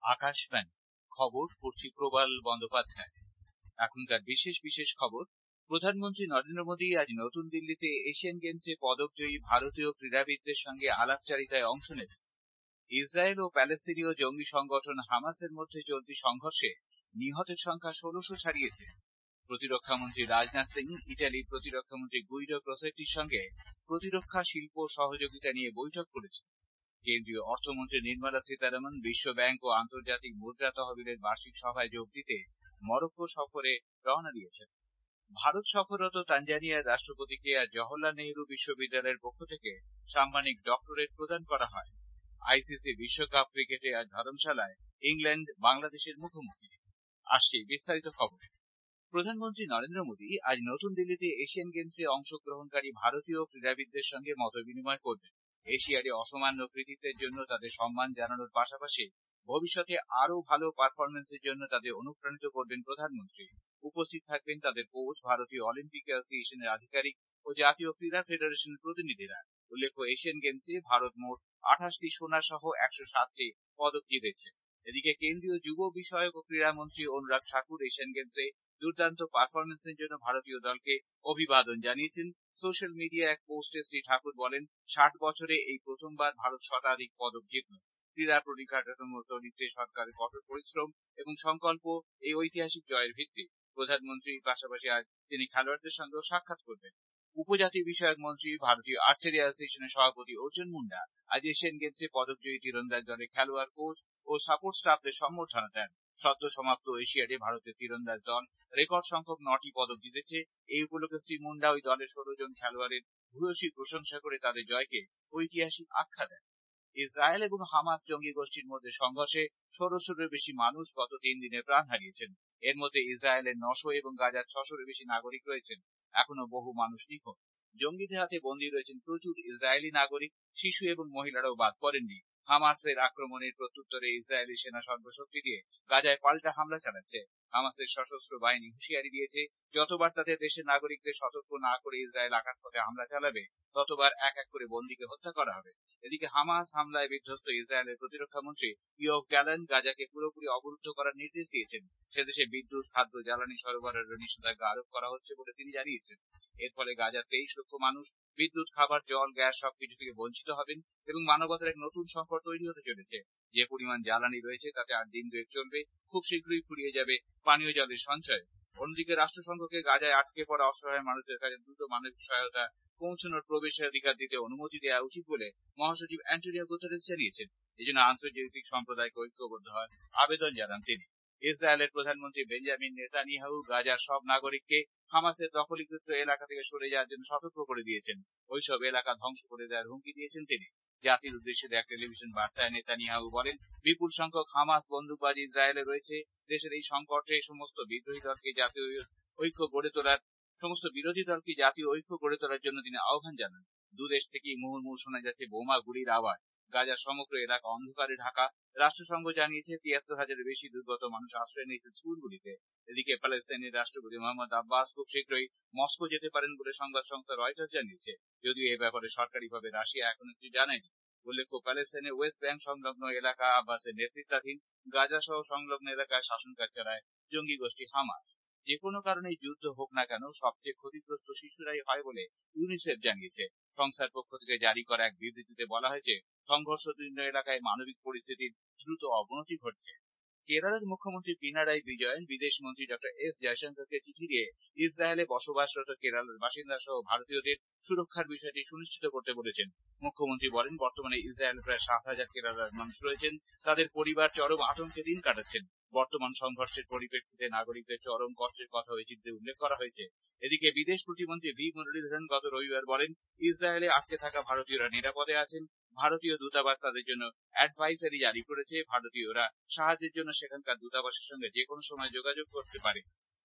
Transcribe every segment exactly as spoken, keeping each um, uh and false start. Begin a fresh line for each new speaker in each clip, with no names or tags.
আকাশবাণী খবর পড়ছি প্রবাল বন্দ্যোপাধ্যায়। এখনকার বিশেষ বিশেষ খবর। প্রধানমন্ত্রী নরেন্দ্র মোদী আজ নতুন দিল্লিতে এশিয়ান গেমসে পদকজয়ী ভারতীয় ক্রীড়াবিদদের সঙ্গে আলাপচারিতায় অংশ নেবেন। ইসরায়েল ও প্যালেস্তিনীয় জঙ্গি সংগঠন হামাসের মধ্যে চলতি সংঘর্ষে নিহতের সংখ্যা ষোলশো ছাড়িয়েছে। প্রতিরক্ষামন্ত্রী রাজনাথ সিং ইটালির প্রতিরক্ষামন্ত্রী গুইডো ক্রসেট্টির সঙ্গে প্রতিরক্ষা শিল্প সহযোগিতা নিয়ে বৈঠক করেছেন। কেন্দ্রীয় অর্থমন্ত্রী নির্মলা সীতারামন বিশ্ব ব্যাংক ও আন্তর্জাতিক মুদ্রা তহবিলের বার্ষিক সভায় যোগ দিতে মরক্কো সফরে রওনা দিয়েছেন। ভারত সফররত তানজানিয়ার রাষ্ট্রপতিকে আজ জওহরলাল নেহরু বিশ্ববিদ্যালয়ের পক্ষ থেকে সাম্মানিক ডক্টরেট প্রদান করা হয়। আইসিসি বিশ্বকাপ ক্রিকেটে আজ ধর্মশালায় ইংল্যান্ড বাংলাদেশের মুখোমুখি। আসছে বিস্তারিত খবর। প্রধানমন্ত্রী নরেন্দ্র মোদী আজ নতুন দিল্লিতে এশিয়ান গেমসে অংশগ্রহণকারী ভারতীয় ক্রীড়াবিদদের সঙ্গে মতবিনিময় করবেন। এশিয়াডে অসামান্য কৃতিত্বের জন্য তাদের সম্মান জানানোর পাশাপাশি ভবিষ্যতে আরও ভালো পারফরমেন্সের জন্য তাদের অনুপ্রাণিত করবেন প্রধানমন্ত্রী। উপস্থিত থাকবেন তাদের কোচ, ভারতীয় অলিম্পিক অ্যাসোসিয়েশনের আধিকারিক ও জাতীয় ক্রীড়া ফেডারেশনের প্রতিনিধিরা। উল্লেখ্য, এশিয়ান গেমসে ভারত মোট আঠাশটি সোনা সহ একশো সাতটি পদক জিতেছে। এদিকে কেন্দ্রীয় যুব বিষয়ক ও ক্রীড়ামন্ত্রী অনুরাগ ঠাকুর এশিয়ান গেমসে দুর্দান্ত পারফরমেন্সের জন্য ভারতীয় দলকে অভিবাদন জানিয়েছেন। সোশ্যাল মিডিয়া এক পোস্টে শ্রী ঠাকুর বলেন, ষাট বছরে এই প্রথমবার ভারত শতাধিক পদক জিতল। ক্রীড়া পরিকাঠামো তৈরিতে সরকারের কঠোর পরিশ্রম এবং সংকল্প এই ঐতিহাসিক জয়ের ভিত্তি। প্রধানমন্ত্রীর পাশাপাশি আজ তিনি খেলোয়াড়দের সঙ্গেও সাক্ষাৎ করবেন। উপজাতি বিষয়ক মন্ত্রী, ভারতীয় আর্চারি অ্যাসোসিয়েশনের সভাপতি অর্জুন মুন্ডা আজ এশিয়ান গেমসে পদকজয়ী তীরন্দাজ দলের খেলোয়াড়, কোচ ও সাপোর্ট স্টাফদের সম্বর্ধনা দেন। সদ্য সমাপ্ত এশিয়াডে ভারতের তীরন্দাজ দল রেকর্ড সংখ্যক নটি পদক জিতেছে। এই উপলক্ষে শ্রী মুন্ডা ওই দলের ষোলো জন খেলোয়াড়ের ভূয়সী প্রশংসা করে তাদের জয়কে ঐতিহাসিক আখ্যা দেন। ইসরায়েল এবং হামাস জঙ্গি গোষ্ঠীর মধ্যে সংঘর্ষে ষোলশোরও বেশি মানুষ গত তিন দিনে প্রাণ হারিয়েছেন। এর মধ্যে ইসরায়েলের নশো এবং গাজার ছশোরও বেশি নাগরিক রয়েছেন। এখনো বহু মানুষ নিখোঁজ। জঙ্গিদের হাতে বন্দী রয়েছেন প্রচুর ইসরায়েলি নাগরিক, শিশু এবং মহিলারাও বাদ পড়েননি। হামাসের আক্রমণের প্রত্যুত্তরে ইসরায়েলি সেনা সর্বশক্তি দিয়ে গাজায় পাল্টা হামলা চালাচ্ছে। হামাসের সশস্ত্র বাহিনী হুঁশিয়ারি দিয়েছে, যতবার তাদের দেশের নাগরিকদের সতর্ক না করে ইসরায়েল আকাশপথে হামলা চালাবে, ততবার এক এক করে বন্দীকে হত্যা করা হবে। এদিকে হামাস হামলায় বিধ্বস্ত ইসরায়েলের প্রতিরক্ষা মন্ত্রী ইয়োভ গ্যালান্ট গাজাকে পুরোপুরি অবরুদ্ধ করার নির্দেশ দিয়েছেন। সেদেশে বিদ্যুৎ, খাদ্য, জ্বালানি সরবরাহের নিষেধাজ্ঞা আরোপ করা হচ্ছে বলে তিনি জানিয়েছেন। এর ফলে গাজার তেইশ লক্ষ মানুষ বিদ্যুৎ, খাবার, জল, গ্যাস সবকিছু থেকে বঞ্চিত হবেন এবং মানবতার এক নতুন সংকট তৈরি হতে চলেছে। যে পরিমাণ জ্বালানি রয়েছে তাতে আর দিন দুয়েক চলবে, খুব শীঘ্রই ফুরিয়ে যাবে পানীয় জলের সঞ্চয়। অন্যদিকে রাষ্ট্রসংঘকে গাজায় আটকে পড়া অসহায় মানুষদের কাছে দ্রুত মানবিক সহায়তা পৌঁছানোর প্রবেশাধিকার দিতে অনুমতি দেওয়া উচিত বলে মহাসচিব অ্যান্টোনিও গুতেরেস জানিয়েছেন। এজন্য আন্তর্জাতিক সম্প্রদায়কে ঐক্যবদ্ধ হওয়ার আবেদন জানান তিনি। ইসরায়েলের প্রধানমন্ত্রী বেঞ্জামিন নেতানিয়াহু গাজার সব নাগরিককে হামাসের দখলীকৃত এলাকা থেকে সরে যাওয়ার জন্য সতর্ক করে দিয়েছেন। ওইসব এলাকা ধ্বংস করে দেওয়ার হুমকি দিয়েছেন তিনি। জাতির উদ্দেশ্যে এক টেলিভিশন বার্তায় নেতানিয়াহু বলেন, বিপুল সংখ্যক হামাস বন্দুকবাজ ইসরায়েলে রয়েছে। দেশের এই সংকটে সমস্ত বিদ্রোহী দলকে জাতীয় ঐক্য গড়ে তোলার সমস্ত বিরোধী দলকে জাতীয় ঐক্য গড়ে তোলার জন্য তিনি আহ্বান জানান। দুদেশ থেকেই মুহুর্মুহু শোনা যাচ্ছে বোমা গুলির আওয়াজ। গাজার সমগ্র এলাকা অন্ধকারে ঢাকা। রাষ্ট্রসংঘ জানিয়েছে তিয়াত্তর হাজারের বেশি দুর্গত মানুষ আশ্রয় নিয়েছে স্কুলগুলিতে। এদিকে প্যালেস্তাইনের রাষ্ট্রপতি মোহাম্মদ আব্বাস খুব শীঘ্রই মস্কো যেতে পারেন বলে সংবাদ সংস্থা রয়টার্স জানিয়েছে, যদিও এ ব্যাপারে সরকারিভাবে রাশিয়া এখনো কিছু জানায়নি। উল্লেখ্য, প্যালেস্তাইনের ওয়েস্ট ব্যাংক সংলগ্ন এলাকা আব্বাসের নেতৃত্বাধীন গাজা সহ সংলগ্ন এলাকায় শাসনকাজ চালায় জঙ্গি গোষ্ঠী হামাস। যে কোনো কারণে যুদ্ধ হোক না কেন, সবচেয়ে ক্ষতিগ্রস্ত শিশুরাই হয় বলে ইউনিসেফ জানিয়েছে। সংস্থার পক্ষ থেকে জারি করা এক বিবৃতিতে বলা হয়েছে, সংঘর্ষপূর্ণ এলাকায় মানবিক পরিস্থিতির দ্রুত অবনতি ঘটছে। কেরলের মুখ্যমন্ত্রী পিনারাই বিজয়ন বিদেশ মন্ত্রী ডক্টর এস জয়শঙ্করকে চিঠি দিয়ে ইসরায়েলে বসবাসরত কেরলের বাসিন্দা সহ ভারতীয়দের সুরক্ষার বিষয়টি সুনিশ্চিত করতে বলেছেন। মুখ্যমন্ত্রী বলেন, বর্তমানে ইসরায়েলে প্রায় সাত হাজার কেরালার মানুষ রয়েছেন। তাদের পরিবার চরম আতঙ্কে দিন কাটাচ্ছেন। বর্তমান সংঘর্ষের পরিপ্রেক্ষিতে নাগরিকদের চরম কষ্টের কথা ওই চিঠিতে উল্লেখ করা হয়েছে। এদিকে বিদেশ প্রতিমন্ত্রী ভি মুরলীধরন গত রবিবার বলেন, ইসরায়েলে আটকে থাকা ভারতীয়রা নিরাপদে আছেন। ভারতীয় দূতাবাস তাদের জন্য অ্যাডভাইসারি জারি করেছে। ভারতীয়রা সাহায্যের জন্য সেখানকার দূতাবাসের সঙ্গে যে কোনো সময় যোগাযোগ করতে পারে।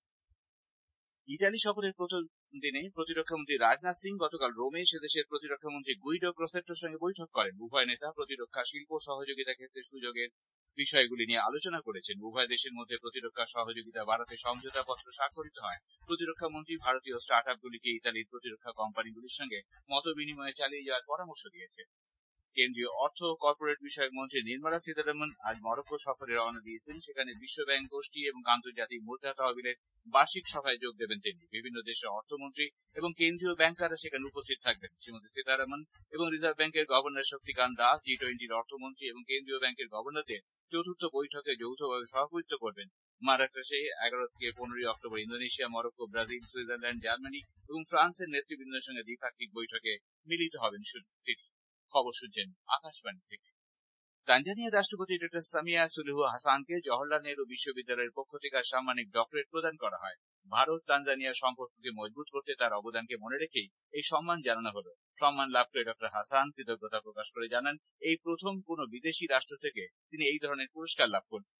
ইটালি সফরের প্রথম দিনে প্রতিরক্ষামন্ত্রী রাজনাথ সিং গতকাল রোমে সেদেশের প্রতিরক্ষামন্ত্রী গুইডো ক্রসেট্টোর সঙ্গে বৈঠক করেন। উভয় নেতা প্রতিরক্ষা শিল্প সহযোগিতা ক্ষেত্রে সুযোগের বিষয়গুলি নিয়ে আলোচনা করেছেন। উভয় দেশের মধ্যে প্রতিরক্ষা সহযোগিতা বাড়াতে সমঝোতাপত্র স্বাক্ষরিত হয়। প্রতিরক্ষামন্ত্রী ভারতীয় স্টার্ট আপগুলিকে ইতালির প্রতিরক্ষা কোম্পানিগুলির সঙ্গে মত বিনিময় চালিয়ে যাওয়ার পরামর্শ দিয়েছে। কেন্দ্রীয় অর্থ ও কর্পোরেট বিষয়ক মন্ত্রী নির্মলা সীতারামন আজ মরক্কো সফরে রওনা দিয়েছেন। সেখানে বিশ্ব ব্যাংক গোষ্ঠী এবং আন্তর্জাতিক মুদ্রা তহবিলের বার্ষিক সভায় যোগ দেবেন তিনি। বিভিন্ন দেশের অর্থমন্ত্রী এবং কেন্দ্রীয় ব্যাংকাররা সেখানে উপস্থিত থাকবেন। শ্রীমতী সীতারামন এবং রিজার্ভ ব্যাংকের গভর্নর শক্তিকান্ত দাস, জি টোয়েন্টির অর্থমন্ত্রী এবং কেন্দ্রীয় ব্যাংকের গভর্নরদের চতুর্থ বৈঠকে যৌথভাবে সভাপতিত্ব করবেন। মারাকাশে এগারো থেকে পনেরোই October Indonesia, Morocco, Brazil, Switzerland, Germany এবং ফ্রান্সের নেতৃবৃন্দের সঙ্গে দ্বিপাক্ষিক বৈঠকে মিলিত হবেন তিনি। খবর শুনছেন আকাশবাণী থেকে। তানজানিয়ার রাষ্ট্রপতি ডক্টর সামিয়া সুলুহু হাসানকে জওহরলাল নেহরু বিশ্ববিদ্যালয়ের পক্ষ থেকে সাম্মানিক ডক্টরেট প্রদান করা হয়। ভারত তানজানিয়া সম্পর্ককে মজবুত করতে তার অবদানকে মনে রেখেই এই সম্মান জানানো হলো। সম্মান লাভ করে ডক্টর হাসান কৃতজ্ঞতা প্রকাশ করে জানান, এই প্রথম কোন বিদেশি রাষ্ট্র থেকে তিনি এই ধরনের পুরস্কার লাভ করলেন।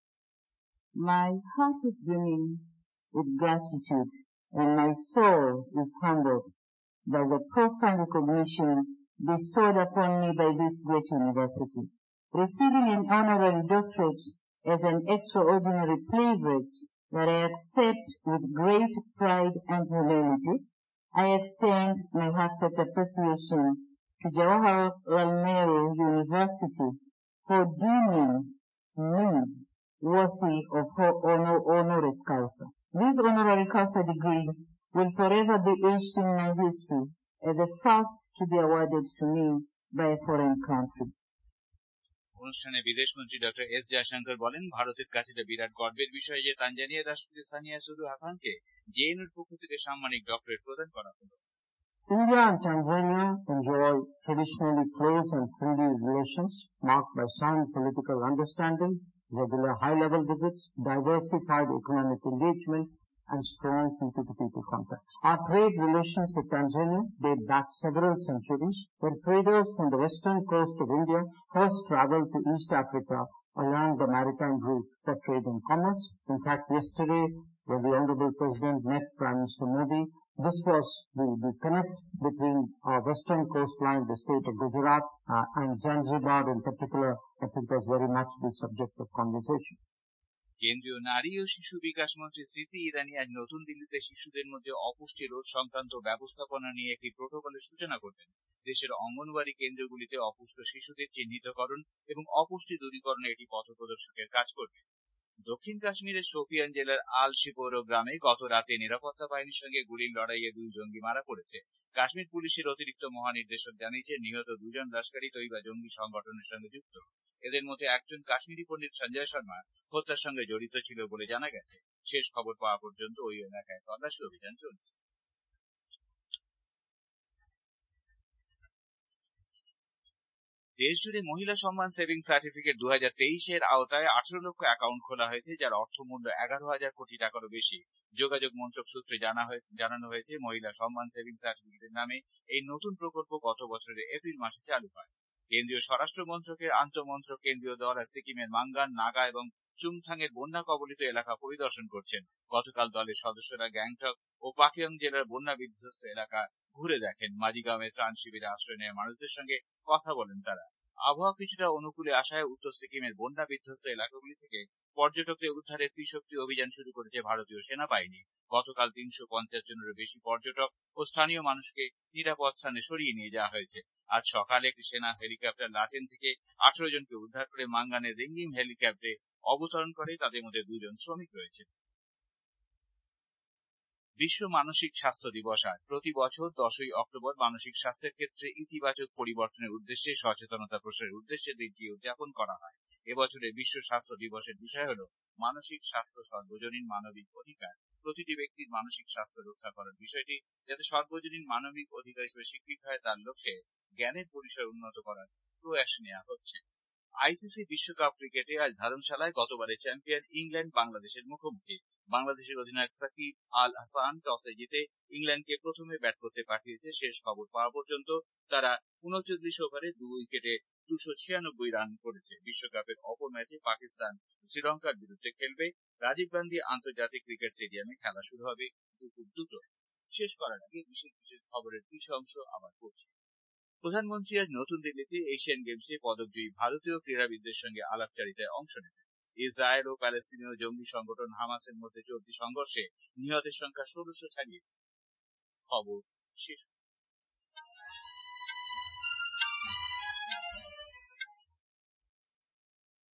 My heart is brimming with gratitude and my soul is humbled by the profound recognition bestowed upon me by this great university. Receiving an honorary doctorate is an extraordinary privilege that I accept with great pride and humility. I extend my heartfelt appreciation to Jawaharlal Nehru University for deeming me worthy of her honor, honoris causa. This honorary causa degree will forever be etched in my history as the first to be awarded to me by a foreign country.
অনুষ্ঠানে বিদেশমন্ত্রী doctor S Jaishankar বলেন, ভারতের কাছে এটা বিরাট গর্বের বিষয় যে তানজানিয়ার রাষ্ট্রপতি সামিয়া সুলুহু হাসানকে জেএনইউর পক্ষ থেকে সাম্মানিক ডক্টরেট প্রদান করা হলো।
India and Tanzania enjoy traditionally close and friendly relations marked by sound political understanding, regular high-level visits, diversified economic engagement, and strong people-to-people contacts. Our trade relations with Tanzania date back several centuries, where traders from the western coast of India first traveled to East Africa along the maritime route for trade and commerce. In fact, yesterday, when the Honorable President met Prime Minister Modi, this was the, the connect between our western coastline, the state of Gujarat, uh, and Zanzibar in particular. I think was very much the subject of conversation.
কেন্দ্রীয় নারী ও শিশু বিকাশ মন্ত্রী স্মৃতি ইরানি আজ নতুন দিল্লিতে শিশুদের মধ্যে অপুষ্টি রোধ সংক্রান্ত ব্যবস্থাপনা নিয়ে একটি প্রোটোকলের সূচনা করবেন। দেশের অঙ্গনওয়াড়ি কেন্দ্রগুলিতে অপুষ্ট শিশুদের চিহ্নিতকরণ এবং অপুষ্টি দূরীকরণে এটি পথপ্রদর্শকের কাজ করবে। দক্ষিণ কাশ্মীরের শোপিয়ান জেলার আল শিপোরো গ্রামে গত রাতে নিরাপত্তা বাহিনীর সঙ্গে গুলির লড়াইয়ে দুই জঙ্গি মারা পড়েছে। কাশ্মীর পুলিশের অতিরিক্ত মহানির্দেশক জানিয়েছেন, নিহত দুজন লস্করি তৈবা জঙ্গি সংগঠনের সঙ্গে যুক্ত। এদের মধ্যে একজন কাশ্মীরি পণ্ডিত সঞ্জয় শর্মা হত্যার সঙ্গে জড়িত ছিল বলে জানা গেছে। শেষ খবর পাওয়া পর্যন্ত ওই এলাকায় তল্লাশি অভিযান চলছে। দেশজুড়ে মহিলা সম্মান সেভিংস সার্টিফিকেট দু হাজার তেইশের আওতায় আঠারো লক্ষ অ্যাকাউন্ট খোলা হয়েছে, যার অর্থমূল্য এগারো হাজার কোটি টাকারও বেশি। যোগাযোগ মন্ত্রক সূত্রে জানা জানানো হয়েছে, মহিলা সম্মান সেভিংস সার্টিফিকেটের নামে এই নতুন প্রকল্প গত বছরের এপ্রিল মাসে চালু হয়। কেন্দ্রীয় স্বরাষ্ট্র মন্ত্রকের আন্তঃমন্ত্রক কেন্দ্রীয় দল আর সিকিমের মাঙ্গান, নাগা এবং চুংথাং এর বন্যা কবলিত এলাকা পরিদর্শন করছেন। গতকাল দলের সদস্যরা গ্যাংটক ও পাকিয়ং জেলার বন্যা বিধ্বস্ত এলাকা ঘুরে দেখেন। মাঝিগাঁওয়ে ত্রাণ শিবিরে আশ্রয় নেওয়া মানুষদের সঙ্গে কথা বলেন তারা। আবহাওয়া কিছুটা অনুকূলে আসায় উত্তর সিকিমের বন্যা বিধ্বস্ত এলাকাগুলি থেকে পর্যটকদের উদ্ধারের ত্রিশক্তি অভিযান শুরু করেছে ভারতীয় সেনাবাহিনী। গতকাল তিনশো পঞ্চাশ জনেরও বেশি পর্যটক ও স্থানীয় মানুষকে নিরাপদ স্থানে সরিয়ে নিয়ে যাওয়া হয়েছে। আজ সকালে একটি সেনা হেলিকপ্টার লাচেন থেকে আঠারো জনকে উদ্ধার করে মাঙ্গানের রিঙ্গিম হেলিকপ্টারে অবতরণ করে। তাদের মধ্যে দুজন শ্রমিক রয়েছে। বিশ্ব মানসিক স্বাস্থ্য দিবস আজ। প্রতি বছর দশই অক্টোবর মানসিক স্বাস্থ্যের ক্ষেত্রে ইতিবাচক পরিবর্তনের উদ্দেশ্যে সচেতনতা প্রসারের উদ্দেশ্যে দিনটি উদযাপন করা হয়। এবছরের বিশ্ব স্বাস্থ্য দিবসের বিষয় হল মানসিক স্বাস্থ্য সর্বজনীন মানবিক অধিকার। প্রতিটি ব্যক্তির মানসিক স্বাস্থ্য রক্ষা করার বিষয়টি যাতে সর্বজনীন মানবিক অধিকার হিসেবে স্বীকৃত হয় তার লক্ষ্যে জ্ঞানের পরিসর উন্নত করার প্রয়াস নেওয়া হচ্ছে। আইসিসি বিশ্বকাপ ক্রিকেটে আজ ধর্মশালায় গতবারের চ্যাম্পিয়ন ইংল্যান্ড বাংলাদেশের মুখোমুখি। বাংলাদেশের অধিনায়ক সাকিব আল হাসান টসে জিতে ইংল্যান্ডকে প্রথমে ব্যাট করতে পাঠিয়েছে। শেষ খবর পাওয়া পর্যন্ত তারা উনচল্লিশ ওভারে দু উইকেটে দুশো ছিয়ানব্বই রান করেছে। বিশ্বকাপের অপর ম্যাচে পাকিস্তান শ্রীলঙ্কার বিরুদ্ধে খেলবে। রাজীব গান্ধী আন্তর্জাতিক ক্রিকেট স্টেডিয়ামে খেলা শুরু হবে দুপুর দুটোয়। শেষ করার আগে বিশেষ বিশেষ খবরের কিছু অংশ আবার পড়ছি। প্রধানমন্ত্রী আজ নতুন দিল্লিতে এশিয়ান গেমসে পদকজয়ী ভারতীয় ক্রীড়াবিদদের সঙ্গে আলাপচারিতায় অংশ নেবেন। ইসরায়েল ও প্যালেস্তিনীয় জঙ্গি সংগঠন হামাসের মধ্যে চলতি সংঘর্ষে নিহতের সংখ্যা ষোলশো ছাড়িয়েছে। খবর শেষ।